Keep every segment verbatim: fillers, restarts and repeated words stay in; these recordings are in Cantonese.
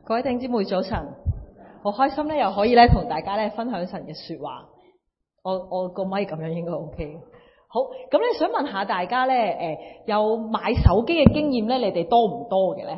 各位弟兄姊妹早晨，好開心咧，又可以咧同大家咧分享神嘅說話。我我個咪咁樣應該 OK。好，咁咧想問下大家咧，誒、呃、有買手機嘅經驗咧，你哋多唔多嘅咧？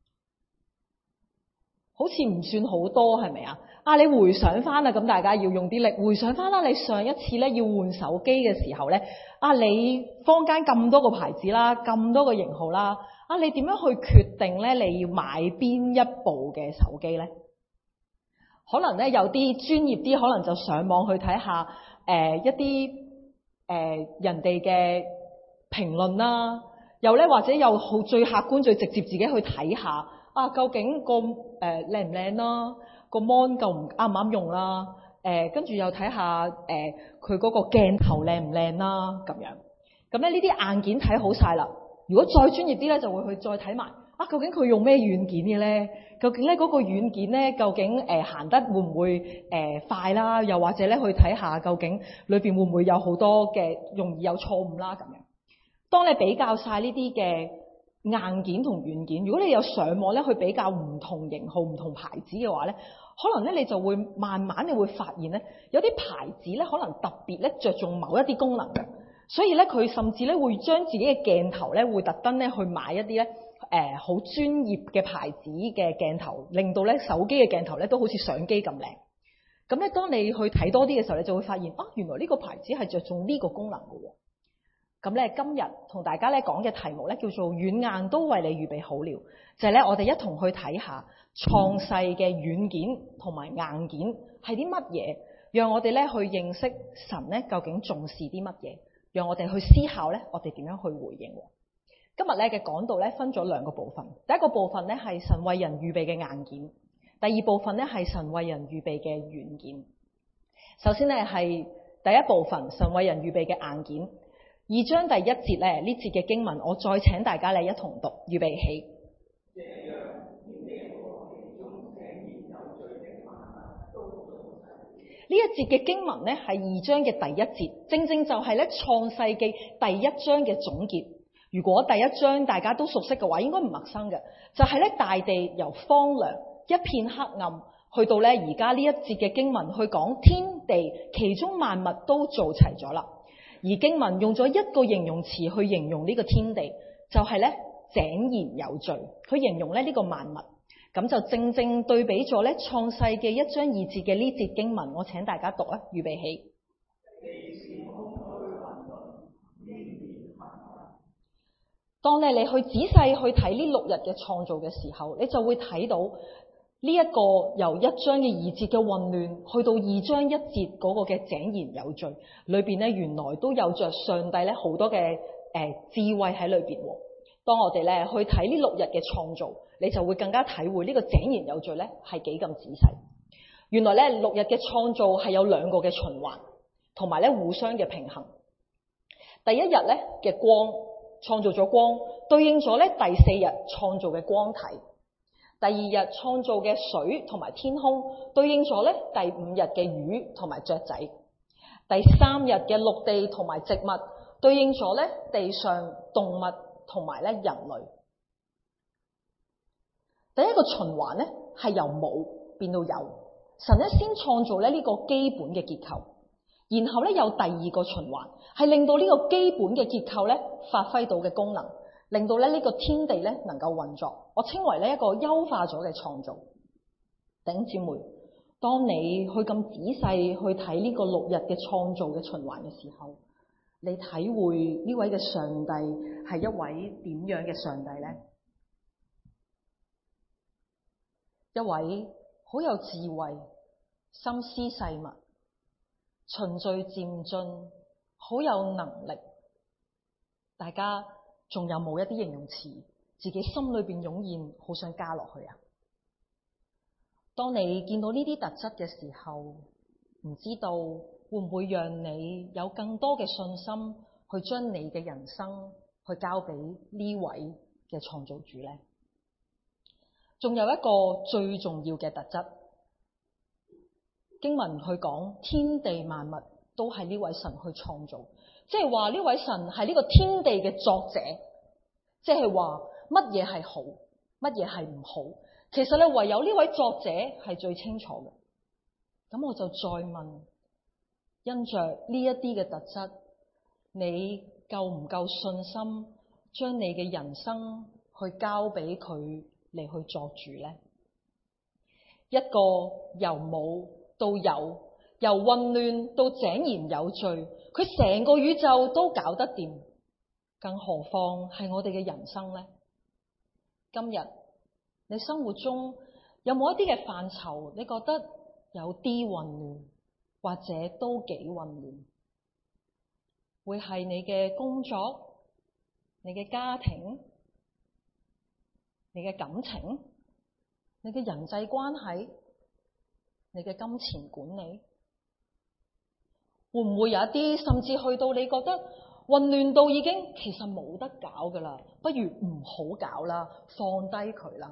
好似唔算好多，係咪啊？啊，你回想翻啦，咁大家要用啲力回想翻啦。你上一次咧要換手機嘅時候咧，啊，你坊間咁多個牌子啦，咁多個型號啦。啊！你點樣去決定咧？你要買邊一部嘅手機咧？可能咧有啲專業啲，可能就上網去睇下誒、呃、一啲誒、呃、人哋嘅評論啦。又咧或者有好最客觀、最直接自己去睇下啊，究竟個誒靚唔靚啦，個 mon 夠唔啱唔啱用啦？誒跟住又睇下誒佢嗰個鏡頭靚唔靚啦咁樣。咁咧呢啲硬件睇好晒啦。如果再專業啲咧，就會去再睇埋啊，究竟佢用咩軟件嘅咧？究竟咧嗰個軟件咧，究竟誒行得會唔會誒快啦？又或者咧去睇下究竟裏邊會唔會有好多嘅容易有錯誤啦咁樣。當你比較晒呢啲嘅硬件同軟件，如果你有上網咧去比較唔同型號、唔同牌子嘅話咧，可能咧你就會慢慢你會發現咧，有啲牌子咧可能特別咧着重某一啲功能嘅。所以咧，佢甚至咧會將自己嘅鏡頭咧，會特登咧去買一啲咧誒好專業嘅牌子嘅鏡頭，令到咧手機嘅鏡頭咧都好似相機咁靚。咁咧，當你去睇多啲嘅時候，你就會發現啊，原來呢個牌子係着重呢個功能嘅喎。咁咧，今日同大家咧講嘅題目咧叫做軟硬都為你預備好了，就係咧我哋一同去睇下創世嘅軟件同埋硬件係啲乜嘢，讓我哋咧去認識神咧究竟重視啲乜嘢。讓我哋去思考咧，我哋點樣去回應。今日咧嘅講道咧分咗兩個部分，第一個部分咧係神為人預備嘅硬件，第二部分咧係神為人預備嘅軟件。首先咧係第一部分，神為人預備嘅硬件。二章第一節咧呢節嘅經文，我再請大家咧一同讀，預備起。呢一節嘅經文咧係二章嘅第一節，正正就係咧創世記第一章嘅總結。如果第一章大家都熟悉嘅話，應該唔陌生嘅，就係咧大地由荒涼一片黑暗，去到咧而家呢一節嘅經文去講天地其中萬物都做齊咗啦。而經文用咗一個形容詞去形容呢個天地，就係咧井然有序，去形容咧呢個萬物。咁就正正對比咗咧創世嘅一章二節嘅呢節經文，我請大家讀啊，預備起。當咧你去仔細去睇呢六日嘅創造嘅時候，你就會睇到呢一個由一章嘅二節嘅混亂，去到二章一節嗰個嘅井然有序，裏邊咧原來都有着上帝咧好多嘅誒、呃、智慧喺裏邊。當我哋咧去睇呢六日嘅創造，你就會更加體會呢個井然有序咧係幾咁仔細。原來咧六日嘅創造係有兩個嘅循環，同埋咧互相嘅平衡。第一日咧嘅光創造咗光，對應咗咧第四日創造嘅光體。第二日創造嘅水同埋天空，對應咗咧第五日嘅魚同埋雀仔。第三日嘅陸地同埋植物，對應咗咧地上動物同埋咧人類。第一個循環咧係由冇變到有，神咧先創造咧呢個基本嘅結構，然後咧有第二個循環係令到呢個基本嘅結構咧發揮到嘅功能，令到咧呢個天地咧能夠運作。我稱為呢一個優化咗嘅創造。弟兄姊妹，當你去咁仔細去睇呢個六日嘅創造嘅循環嘅時候，你體會呢位嘅上帝係一位點樣嘅上帝呢？一位好有智慧、心思細密、循序漸進、好有能力。大家仲有冇一啲形容詞自己心裏邊湧現，好想加落去啊？當你見到呢啲特質嘅時候，唔知道會唔會讓你有更多嘅信心去將你嘅人生去交俾呢位嘅創造主呢？仲有一個最重要嘅特質，經文去講天地萬物都係呢位神去創造，即係話呢位神係呢個天地嘅作者，即係話乜嘢係好，乜嘢係唔好， 其實咧，唯有呢位作者係最清楚嘅。咁我就再問，因着呢一啲嘅特質，你夠唔夠信心將你嘅人生去交俾佢嚟去作主呢？一個由冇到有，由混亂到井然有序，佢成個宇宙都搞得掂，更何況係我哋嘅人生呢？今日你生活中有冇一啲嘅範疇，你覺得有啲混亂，或者都幾混亂？會係你嘅工作、你嘅家庭、你嘅感情、你嘅人際關係、你嘅金錢管理，會唔會有一啲甚至去到你覺得混亂到已經其實冇得搞噶啦，不如唔好搞啦，放低佢啦。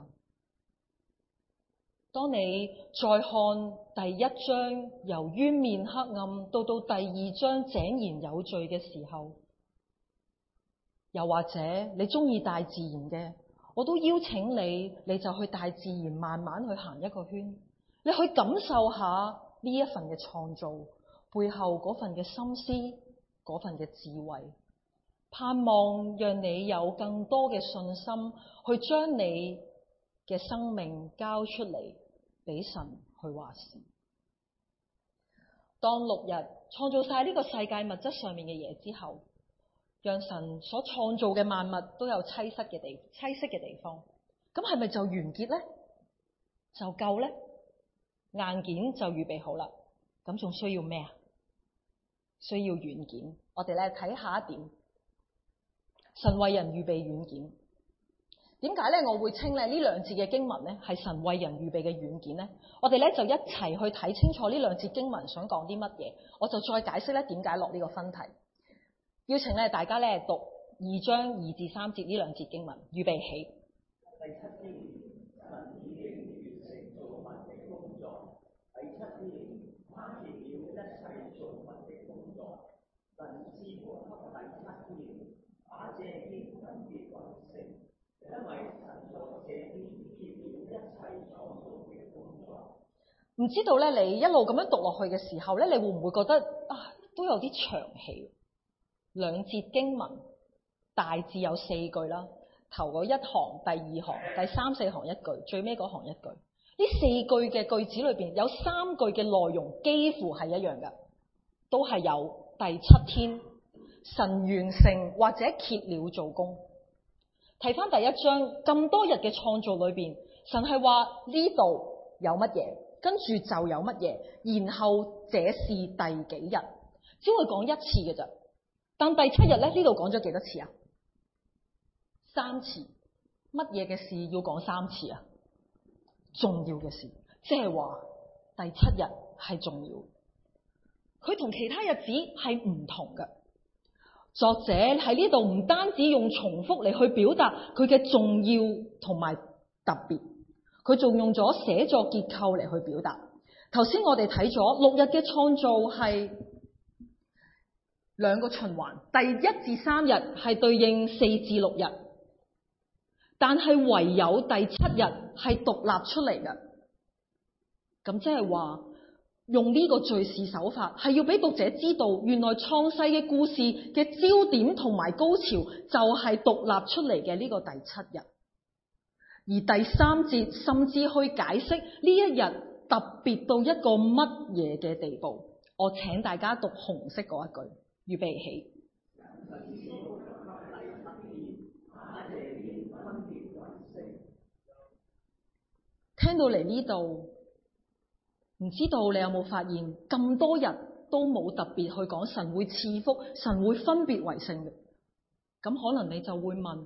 當你再看第一章由淵面黑暗到到第二章井然有序嘅時候，又或者你中意大自然嘅，我都邀請你，你就去大自然慢慢去行一個圈，你去感受下呢一份嘅創造背後嗰份嘅心思，嗰份嘅智慧，盼望讓你有更多嘅信心去將你嘅生命交出嚟俾神去話事。當六日創造晒呢個世界物質上面嘅嘢之後，讓神所創造嘅萬物都有棲息嘅地棲息嘅地方，咁係咪就完結呢？就夠呢？硬件就預備好啦，咁仲需要咩啊？需要軟件。我哋咧睇下一點，神為人預備軟件。點解咧？我會稱咧呢兩節嘅經文咧係神為人預備嘅軟件咧？我哋咧就一齊去睇清楚呢兩節經文想講啲乜嘢。我就再解釋咧點解落呢個分題。邀請咧大家咧讀二章二至三節呢兩節經文，預備起。 第七天，神已經完成造物的工作。第七天，他結了一切造物的工作。神賜福給第七天，把這天分別為聖，因為神在這天結了一切所做嘅工作。 唔知道咧，你一路咁樣讀落去嘅時候咧，你會唔會覺得啊都有啲長氣？兩節經文大致有四句啦，頭嗰一行、第二行、第三四行一句，最尾嗰行一句。呢四句嘅句子裏邊有三句嘅內容幾乎係一樣嘅，都係有第七天神完成或者歇了做工。睇翻第一章咁多日嘅創造裏邊，神係話呢度有乜嘢，跟住就有乜嘢，然後這是第幾日，只會講一次嘅咋。但第七日咧，呢度講咗幾多次啊？三次。乜嘢嘅事要講三次啊？重要嘅事，即係話第七日係重要。佢同其他日子係唔同嘅。作者喺呢度唔單止用重複嚟去表達佢嘅重要同埋特別，佢仲用咗寫作結構嚟去表達。頭先我哋睇咗六日嘅創造係兩個循環，第一至三日係對應四至六日，但係唯有第七日係獨立出嚟嘅。咁即係話用呢個敘事手法係要俾讀者知道，原來創世嘅故事嘅焦點同埋高潮就係獨立出嚟嘅呢個第七日。而第三節甚至去解釋呢一日特別到一個乜嘢嘅地步。我請大家讀紅色嗰一句。預備起。聽到嚟呢度，唔知道你有冇發現咁多日都冇特別去講神會賜福，神會分別為聖嘅。咁可能你就會問，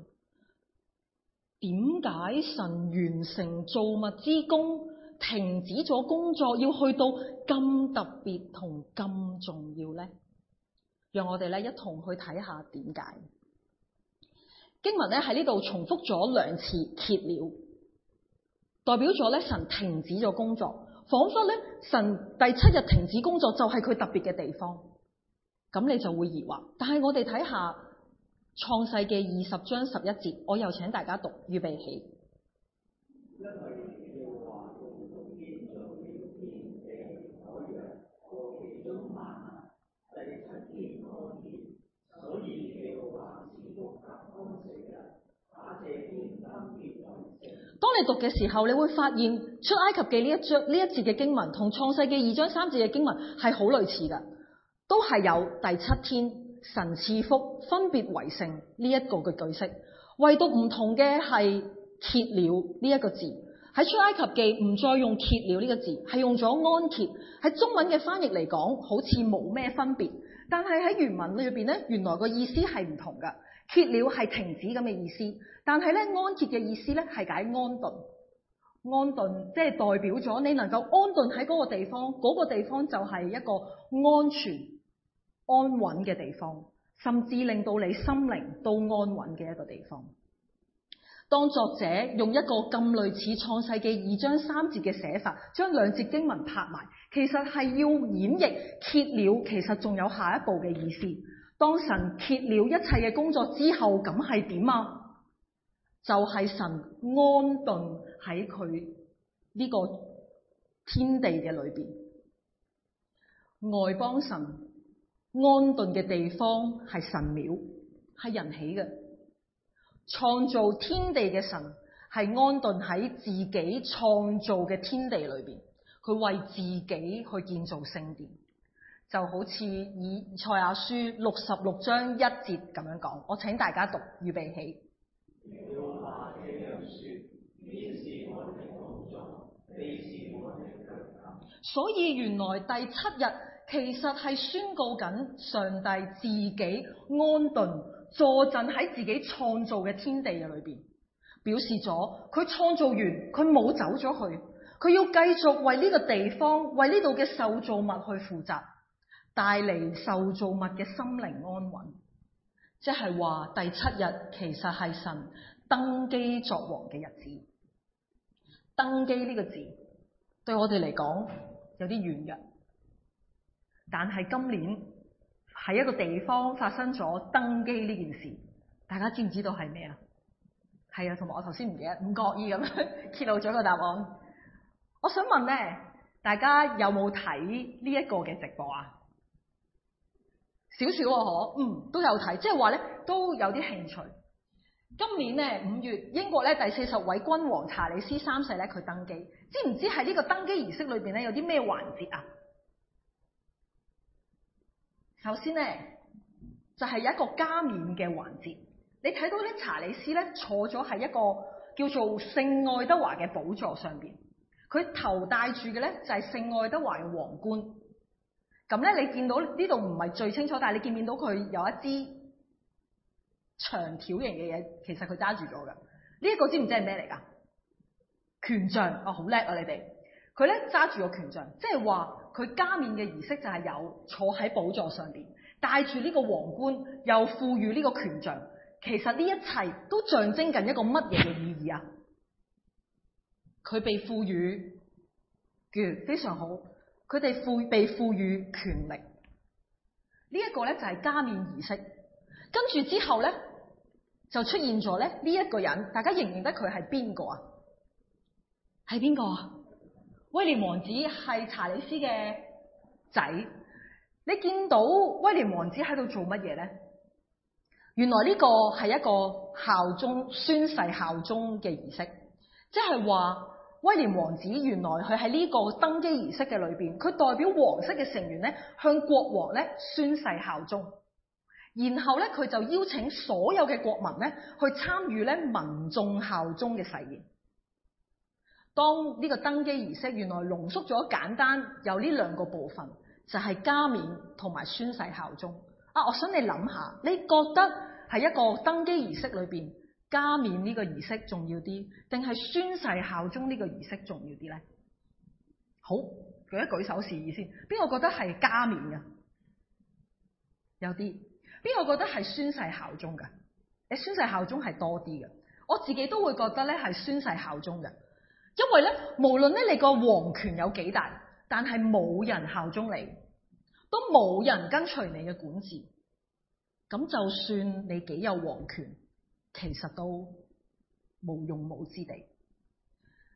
點解神完成造物之工，停止咗工作，要去到咁特別同咁重要呢？讓我哋咧一同去睇下點解。經文咧喺呢度重複咗兩次歇了，代表咗咧神停止咗工作，仿佛咧神第七日停止工作就係佢特別嘅地方。咁你就會疑惑，但係我哋睇下創世記二十章十一節，我又請大家讀，預備起。 因為話共同建造了天地海洋和其中萬物。第七天安歇，所以耶和華賜福給安息日，把這天分別為聖。 當你讀嘅時候，你會發現出埃及記呢一章呢一節嘅經文同創世記二章三節嘅經文係好類似嘅，都係有第七天神賜福分別為聖呢一個嘅句式，唯獨唔同嘅係歇了呢一個字。喺出埃及記唔再用歇了呢個字，係用咗安歇。喺中文嘅翻譯嚟講，好似冇咩分別，但係喺原文裏邊咧，原來個意思係唔同㗎。歇了係停止咁嘅意思，但係咧安歇嘅意思咧係解安頓。安頓即係代表咗你能夠安頓喺嗰個地方，嗰、嗰個地方就係一個安全安穩嘅地方，甚至令到你心靈都安穩嘅一個地方。當作者用一個咁類似創世記二章三節嘅寫法，將兩節經文拍埋，其實係要演繹歇了，其實仲有下一步嘅意思。當神歇了一切嘅工作之後，咁係點啊？就係、是、神安頓喺佢呢個天地嘅裏邊。外邦神安頓嘅地方係神廟，係人起嘅。創造天地嘅神係安頓喺自己創造嘅天地裏邊，佢為自己去建造聖殿，就好似以賽亞書六十六章一節咁樣講。我請大家讀，預備起。所以原來第七日其實係宣告緊上帝自己安頓坐鎮喺自己創造嘅天地嘅裏邊，表示咗佢創造完，佢冇走咗去，佢要繼續為呢個地方，為呢度嘅受造物去負責，帶嚟受造物嘅心靈安穩。即係話第七日其實係神登基作王嘅日子。登基呢個字對我哋嚟講有啲遠嘅，但係今年喺一個地方發生咗登基呢件事，大家知唔知道係咩啊？係啊，同埋我頭先唔記得，唔覺意咁樣揭露咗個答案。我想問咧，大家有冇睇呢一個嘅直播啊？少少啊，可嗯都有睇，即係話咧都有啲興趣。今年咧五月，英國咧第四十位君王查理斯三世咧佢登基，知唔知喺呢個登基儀式裏邊咧有啲咩環節啊？首先咧就係、是、有一個加冕嘅環節，你睇到咧查理斯咧坐咗喺一個叫做聖愛德華嘅寶座上邊，佢頭戴住嘅咧就係聖愛德華嘅皇冠。咁咧你見到呢度唔係最清楚，但係你見唔見到佢有一支長條形嘅嘢，其實佢揸住咗㗎。呢、這、一個知唔知係咩嚟㗎？權杖啊，好叻啊！你哋佢咧揸住個權杖，即係話佢加冕嘅儀式就係有坐喺寶座上邊，戴住呢個皇冠，又賦予呢個權杖。其實呢一切都象徵緊一個乜嘢嘅意義啊？佢被賦予權，非常好。佢哋賦被賦予權力，呢、這、一個咧就係加冕儀式。跟住之後咧，就出現咗咧呢一個人，大家認唔認得佢係邊個啊？係邊個啊？威廉王子係查理斯嘅仔。你見到威廉王子喺度做乜嘢咧？原來呢個係一個效忠、宣誓效忠嘅儀式，即係話威廉王子原來佢喺呢個登基儀式嘅裏邊，佢代表皇室嘅成員咧向國王咧宣誓效忠。然後咧，佢就邀請所有嘅國民咧去參與咧民眾效忠嘅誓言。當呢個登基儀式原來濃縮咗簡單有呢兩個部分，就係、是、加冕同埋宣誓效忠。啊，我想你諗下，你覺得係一個登基儀式裏邊加冕呢個儀式重要啲，定係宣誓效忠呢個儀式重要啲咧？好，舉一舉手示意先，邊個覺得係加冕嘅？有啲。邊個覺得係宣誓效忠嘅？你宣誓效忠係多啲嘅，我自己都會覺得咧係宣誓效忠嘅，因為咧無論咧你個皇權有幾大，但係冇人效忠你，都冇人跟隨你嘅管治，咁就算你幾有皇權，其實都無用武之地。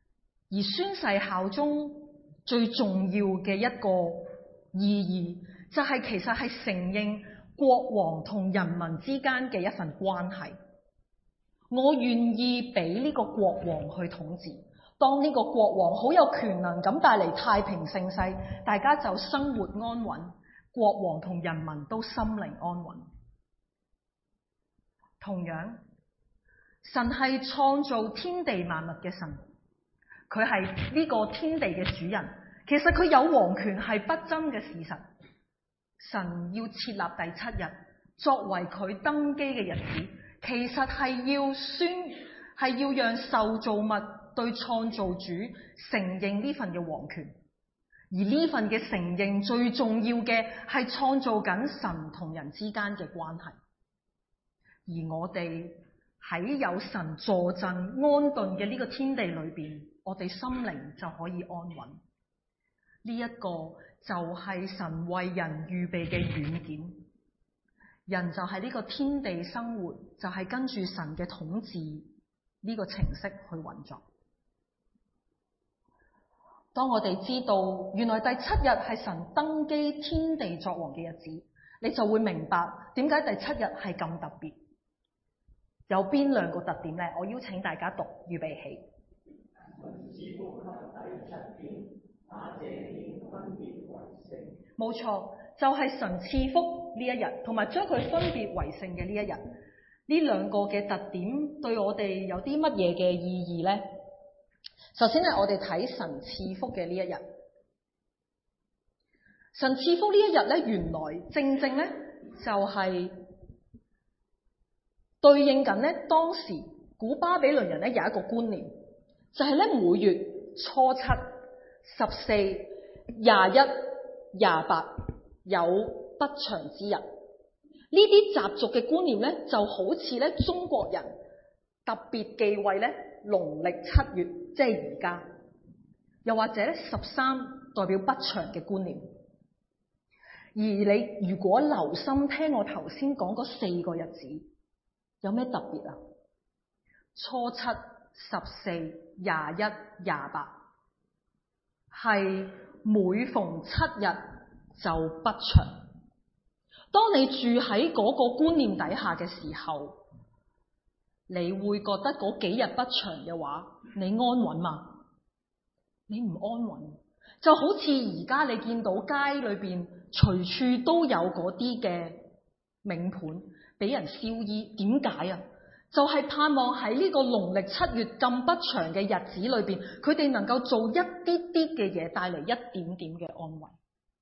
而宣誓效忠最重要嘅一個意義，就係其實係承認國王同人民之間嘅一份關係。我願意俾呢個國王去統治，當呢個國王好有權能咁帶嚟太平盛世，大家就生活安穩，國王同人民都心靈安穩。同樣，神係創造天地萬物嘅神，佢係呢個天地嘅主人，其實佢有皇權係不爭嘅事實。神要設立第七日作為佢登基嘅日子，其實係要宣係要讓受造物對創造主承認呢份嘅皇權，而呢份嘅承認最重要嘅係創造緊神同人之間嘅關係。而我哋喺有神坐鎮安頓嘅呢個天地裏邊，我哋心靈就可以安穩。呢一個就係神為人預備嘅軟件，人就係呢個天地生活，就係跟住神嘅統治呢個程式去運作。當我哋知道原來第七日係神登基天地作王嘅日子，你就會明白點解第七日係咁特別。有邊兩個特點呢？我邀請大家讀，預備起。冇錯，就係、是、神賜福呢一日，同埋將佢分別為聖嘅呢一日。呢兩個嘅特點對我哋有啲乜嘢嘅意義呢？首先咧，我哋睇神賜福嘅呢一日。神賜福呢一日咧，原來正正咧就係、是。對應緊咧，當時古巴比倫人咧有一個觀念，就係咧每月初七、十四、廿一、廿八有不祥之日。呢啲習俗嘅觀念咧，就好似咧中國人特別忌諱咧農曆七月，即係而家，又或者咧十三代表不祥嘅觀念。而你如果留心聽我頭先講嗰四個日子，有咩特別啊？初七、十四、廿一、廿八，係每逢七日就不祥。當你住喺嗰個觀念底下嘅時候，你會覺得嗰幾日不祥嘅話，你安穩嘛？你唔安穩，就好似而家你見到街裏邊隨處都有嗰啲嘅冥盤俾人燒衣，點解啊？就係、是、盼望喺呢個農曆七月咁不祥嘅日子裏邊，佢哋能夠做一啲啲嘅嘢，帶嚟一點點嘅安慰。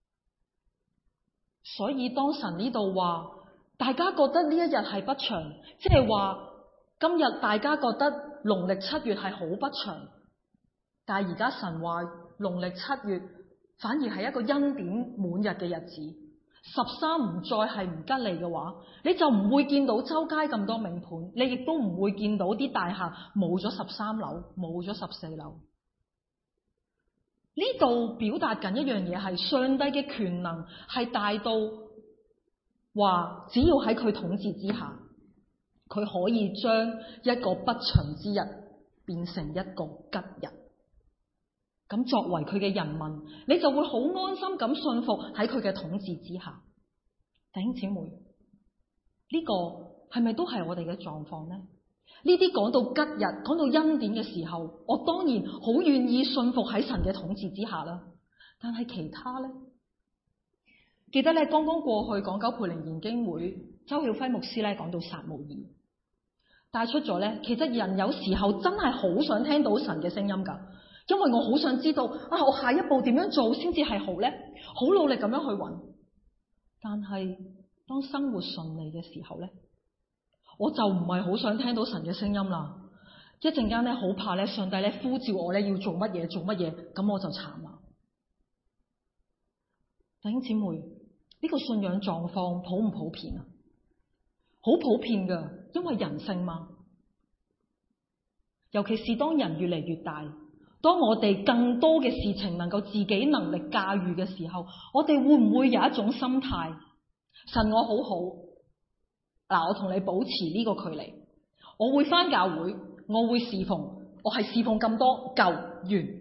所以當神呢度話，大家覺得呢一日係不祥，即係話今日大家覺得農曆七月係好不祥，但係而家神話農曆七月反而係一個恩典滿日嘅日子。十三唔再係唔吉利嘅話，你就唔會見到周街咁多冥盤，你亦都唔會見到啲大廈冇咗十三樓，冇咗十四樓。呢度表達緊一樣嘢，係上帝嘅權能係大到話，只要喺佢統治之下，佢可以將一個不祥之日變成一個吉日。咁作為佢嘅人民，你就會好安心咁信服喺佢嘅統治之下。弟兄姊妹，呢個係咪都係我哋嘅狀況呢？呢啲講到吉日，講到恩典嘅時候，我當然好願意信服喺神嘅統治之下啦。但係其他呢？記得咧，剛剛過去港九培靈研經會，周曉輝牧師咧講到撒母耳，帶出咗咧，其實人有時候真係好想聽到神嘅聲音噶。因為我好想知道啊，我下一步點樣做先至係好呢？好努力咁樣去揾，但係當生活順利嘅時候呢，我就唔係好想聽到神嘅聲音啦。一陣間咧，好怕咧，上帝咧呼召我咧要做乜嘢做乜嘢，咁我就慘啦。弟兄姊妹，呢個信仰狀況普唔普遍啊？好普遍噶，因為人性嘛。尤其是當人越嚟越大。當我哋更多嘅事情能夠自己能力駕馭嘅時候，我哋會唔會有一種心態？神我好好，嗱，我同你保持呢個距離，我會返教會，我會侍奉， 我係侍奉咁多夠完。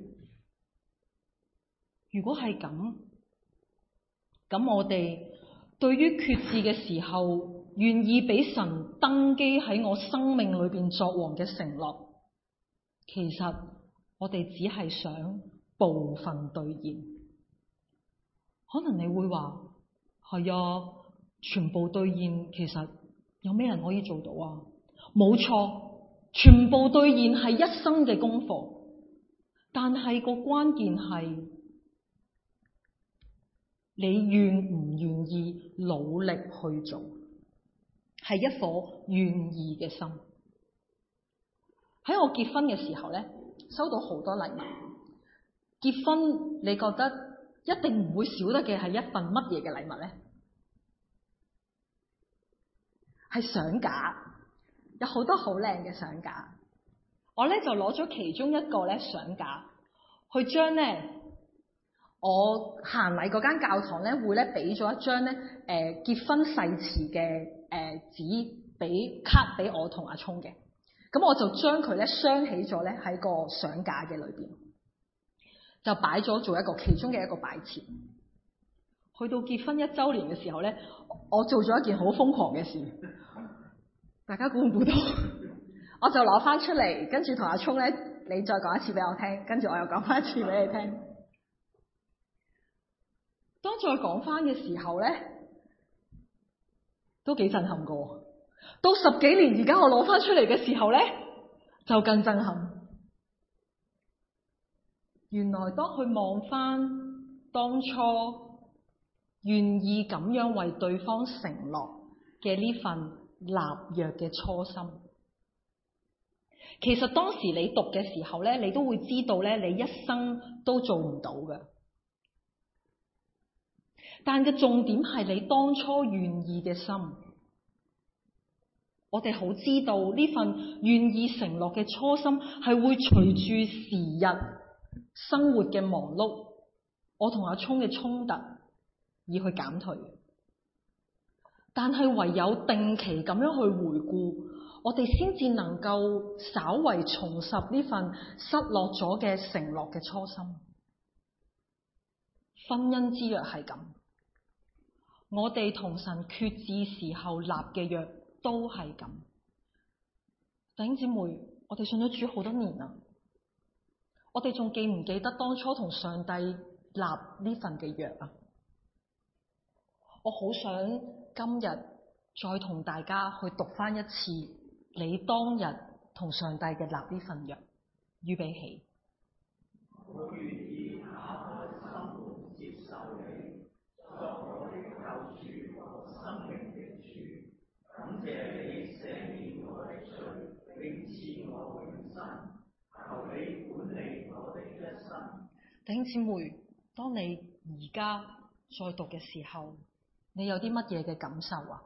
如果係咁，咁我哋對於決志嘅時候，願意俾神登基喺我生命裏邊作王嘅承諾，其實我哋只係想部分兌現。可能你會話係啊，全部兌現，其實有咩人可以做到啊？冇錯，全部兌現係一生嘅功課，但係個關鍵係你願唔願意努力去做，係一顆願意嘅心。喺我結婚嘅時候咧，收到好多禮物。結婚你覺得一定唔會少得嘅係一份乜嘢嘅禮物咧？係相架，有好多好靚嘅相架。我咧就攞咗其中一個咧相架，去將咧我行禮嗰間教堂咧會咧俾咗一張咧誒結婚誓詞嘅誒紙俾卡俾我同阿聰嘅。咁我就將佢咧鑲起咗咧喺個相架嘅裏邊，就擺咗做一個其中嘅一個擺設。去到結婚一週年嘅時候咧，我做咗一件好瘋狂嘅事，大家估唔估到？我就攞翻出嚟，跟住同阿聰咧，你再講一次俾我聽，跟住我又講翻一次俾你聽。當再講翻嘅時候咧，都幾震撼過。到十幾年而家我攞翻出嚟嘅時候咧，就更震撼。原來當佢望翻當初願意咁樣為對方承諾嘅呢份立約嘅初心，其實當時你讀嘅時候咧，你都會知道咧，你一生都做唔到嘅。但嘅重點係你當初願意嘅心。我哋好知道呢份願意承諾嘅初心係會隨住時日生活嘅忙碌，我同阿聰嘅衝突而去減退。但係唯有定期咁樣去回顧，我哋先至能夠稍為重拾呢份失落咗嘅承諾嘅初心。婚姻之約係咁，我哋同神決志時候立嘅約都係咁。弟兄姊妹，我哋信咗主好多年啦，我哋仲記唔記得當初同上帝立呢份嘅約啊？我好想今日再同大家去讀翻一次你當日同上帝嘅立呢份約。預備起。 我願意打開心門接受你，作我的救主和生命的主。感謝你赦免我的罪，並賜我永生。求你管理我的一生。 弟兄姊妹，當你而家再讀嘅時候，你有啲乜嘢嘅感受啊？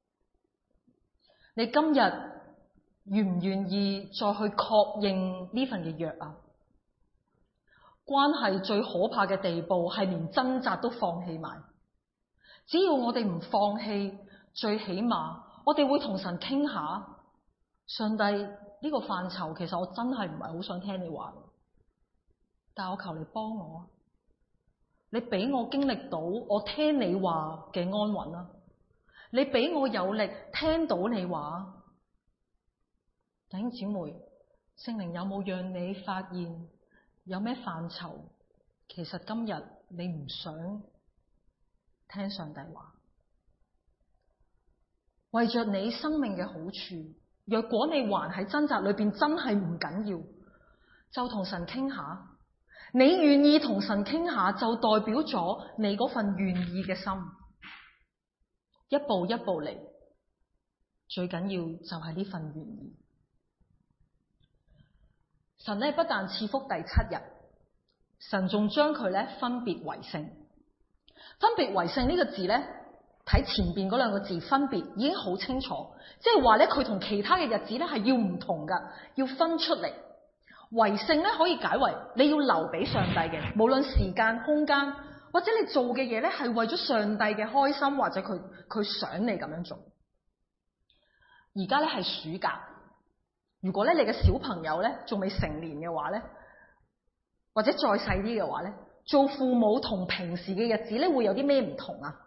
你今日願唔願意再去確認呢份嘅約啊？關係最可怕嘅地步係連掙扎都放棄埋。只要我哋唔放棄，最起碼我哋會同神傾下，上帝，呢個範疇其實我真係唔係好想聽你話，但係我求你幫我，你俾我經歷到我聽你話嘅安穩啦，你俾我有力聽到你話。弟兄姊妹，聖靈有冇讓你發現有咩範疇其實今日你唔想聽上帝話？為着你生命嘅好處，若果你還喺掙扎裏邊，真係唔緊要，就同神傾下。你願意同神傾下，就代表咗你嗰份願意嘅心。一步一步嚟，最緊要就係呢份願意。神咧不但賜福第七日，神仲將佢咧分別為聖。分別為聖呢個字咧，睇前邊嗰兩個字分別已經好清楚，即係話咧佢同其他嘅日子咧係要唔同噶，要分出嚟。為聖咧可以解為你要留俾上帝嘅，無論時間、空間或者你做嘅嘢咧係為咗上帝嘅開心，或者佢佢想你咁樣做。而家咧係暑假， 如果咧你嘅小朋友咧仲未成年嘅話咧，或者再細啲嘅話咧，做父母同平時嘅日子咧會有啲咩唔同啊？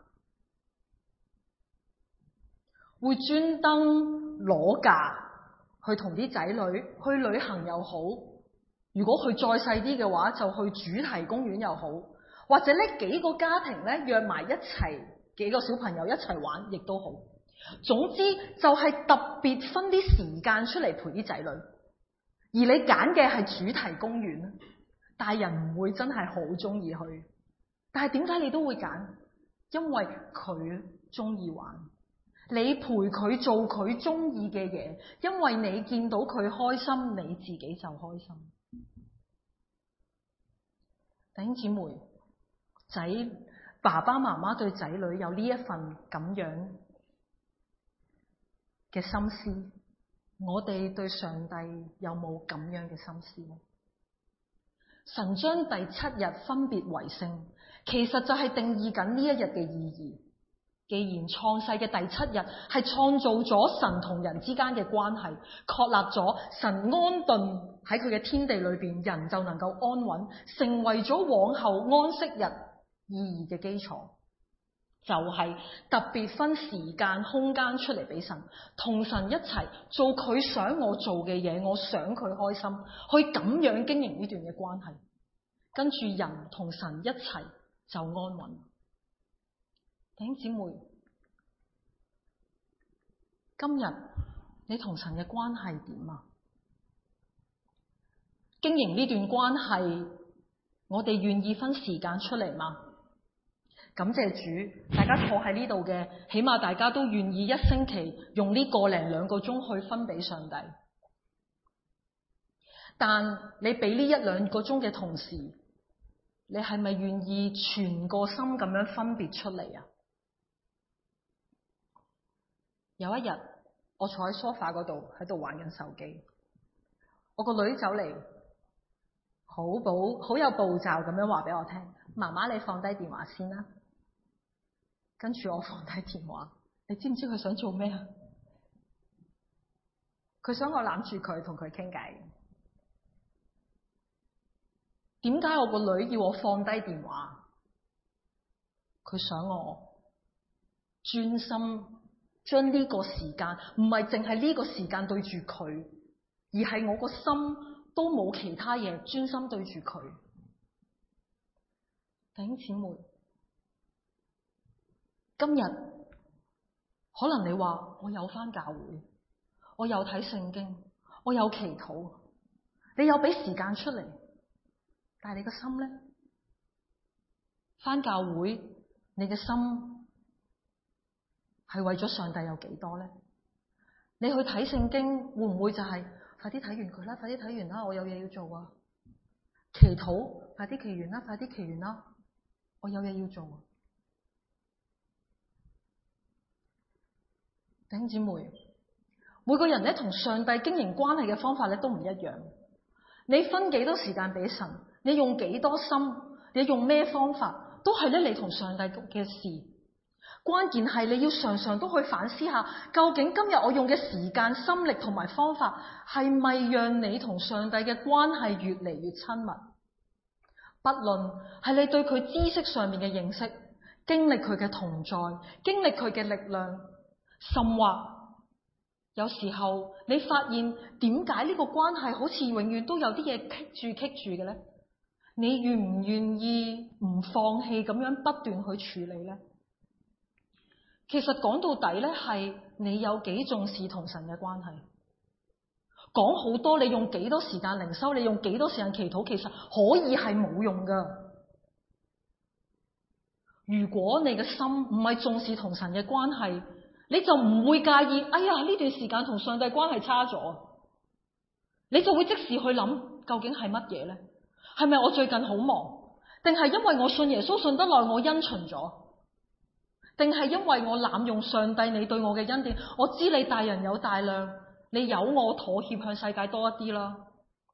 會專登攞假去同啲仔女去旅行又好，如果佢再細啲嘅話，就去主題公園又好，或者咧幾個家庭咧約埋一齊，幾個小朋友一齊玩亦都好。總之就係特別分啲時間出嚟陪啲仔女，而你揀嘅係主題公園，大人唔會真係好中意去，但係點解你都會揀？因為佢中意玩。你陪佢做佢中意嘅嘢，因為你見到佢開心，你自己就開心。弟兄姊妹，仔爸爸媽媽對仔女有呢一份咁樣嘅心思，我哋對上帝有冇咁樣嘅心思呢？神將第七日分別為聖，其實就係定義緊呢一日嘅意義。既然創世嘅第七日係創造咗神同人之間嘅關係，確立咗神安頓喺佢嘅天地裏邊，人就能夠安穩，成為咗往後安息日意義嘅基礎，就係、是、特別分時間空間出嚟俾神，同神一齊做佢想我做嘅嘢，我想佢開心，去咁樣經營呢段嘅關係，跟住人同神一齊就安穩。弟兄姊妹，今日你同神嘅關係點啊？經營呢段關係，我哋願意分時間出嚟嗎？感謝主，大家坐喺呢度嘅，起碼大家都願意一星期用呢個零兩個鐘去分俾上帝。但你俾呢一兩個鐘嘅同時，你係咪願意全個心咁樣分別出嚟啊？有一日，我坐喺 sofa 嗰度喺度玩緊手機，我個女走嚟，好步好有步驟咁樣話俾我聽：媽媽，你放低電話先啦。跟住我放低電話，你知唔知佢想做咩啊？佢想我攬住佢同佢傾偈。點解我個女要我放低電話？佢想我專心。將呢個時間唔係淨係呢個時間對住佢，而係我個心都冇其他嘢，專心對住佢。弟兄姊妹，今日可能你話我有返教會，我有睇聖經，我有祈禱，你有俾時間出嚟，但係你個心呢？返教會，你嘅心係為咗上帝有幾多呢？你去睇聖經會唔會就係、是、快啲睇完佢啦，快啲睇完啦，我有嘢要做啊！祈禱，快啲祈完啦，快啲祈完啦，我有嘢要做啊！弟兄姊妹，每個人咧同上帝經營關係嘅方法咧都唔一樣。你分幾多時間俾神，你用幾多心，你用咩方法，都係咧你同上帝嘅事。關鍵係你要常常都去反思下，究竟今日我用嘅時間、心力同埋方法，係咪讓你同上帝嘅關係越嚟越親密？不論係你對佢知識上面嘅認識，經歷佢嘅同在，經歷佢嘅力量，甚或有時候你發現點解呢個關係好似永遠都有啲嘢棘住棘住嘅呢？你願唔願意唔放棄咁樣不斷去處理呢？其實講到底咧，係你有幾重視同神嘅關係。講好多，你用幾多時間靈修，你用幾多時間祈禱，其實可以係冇用噶。如果你嘅心唔係重視同神嘅關係，你就唔會介意。哎呀，呢段時間同上帝關係差咗，你就會即時去諗，究竟係乜嘢呢？係咪我最近好忙，定係因為我信耶穌信得耐，我因循咗？定係因為我濫用上帝你對我嘅恩典？我知你大人有大量，你由我妥協向世界多一啲啦。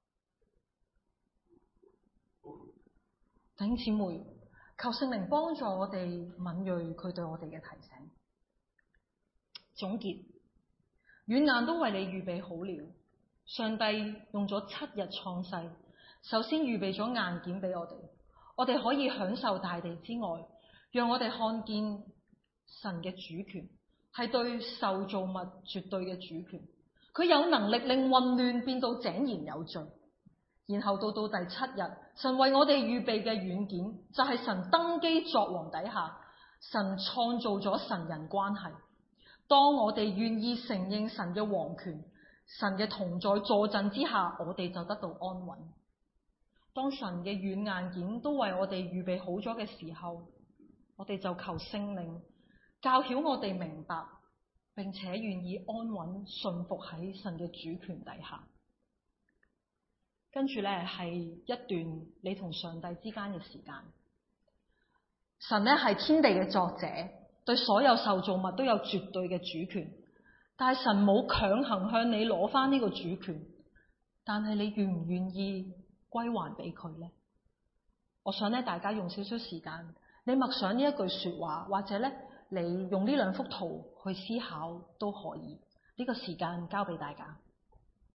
弟兄姊妹，求聖靈幫助我哋敏銳佢對我哋嘅提醒。總結，軟硬都為你預備好了， 上帝用咗七日創世，首先預備咗硬件俾我哋，我哋可以享受大地之外，讓我哋看見神嘅主權係對受造物絕對嘅主權。佢有能力令混亂變到井然有序。然後到到第七日，神為我哋預備嘅軟件就係神登基作王底下，神創造咗神人關係。當我哋願意承認神嘅王權，神嘅同在坐鎮之下，我哋就得到安穩。當神嘅軟硬件都為我哋預備好咗嘅時候，我哋就求聖靈教曉我哋明白，並且願意安穩順服喺神嘅主權底下。跟住咧係一段你同上帝之間嘅時間。神咧係天地嘅作者，對所有受造物都有絕對嘅主權，但係神冇強行向你攞翻呢個主權，但係你願唔願意歸還俾佢呢？我想咧大家用少少時間，你默想呢一句說話，或者咧你用呢兩幅圖去思考都可以。呢個時間交俾大家。